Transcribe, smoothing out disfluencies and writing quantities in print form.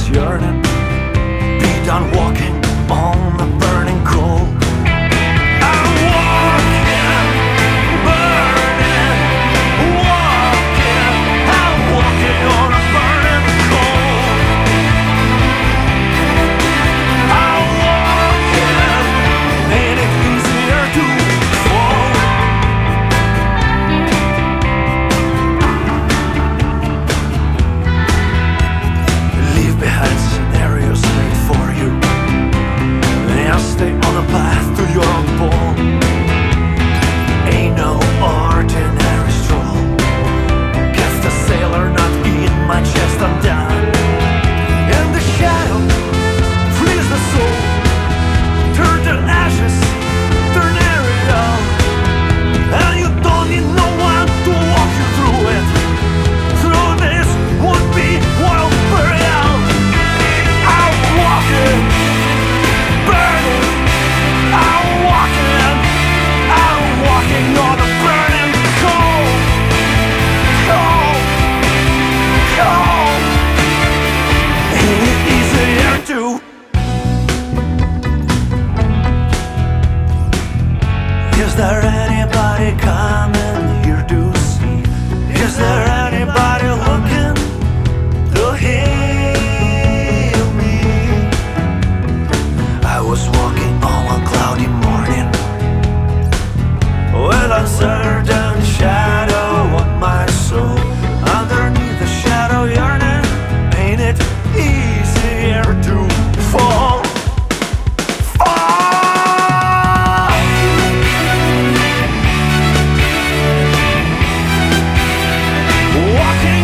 this yearning. Be done walking on the burning coal. I'm walking, burning, walking. I'm walking on a burning coal. I'm walking, ain't it easier to fall? Leave behind scenarios made for you, and stay on the path to your own ball. Ain't no ordinary stroll. Cast a sailor not in my chest, I'm done. In the shadow, freeze the soul. Turn to ashes, turn aerial. And you don't need no one to walk you through it. Through this would be wild burial. I'm walking, burning. I'm walking on a burning coal. Coal, coal. Ain't it easier to? Is there anybody coming here to see? Is there anybody looking to heal me? I was walking on a cloudy morning with uncertain shadow on my soul. Underneath the shadow yearning, ain't it easier to fall? Fall! Walking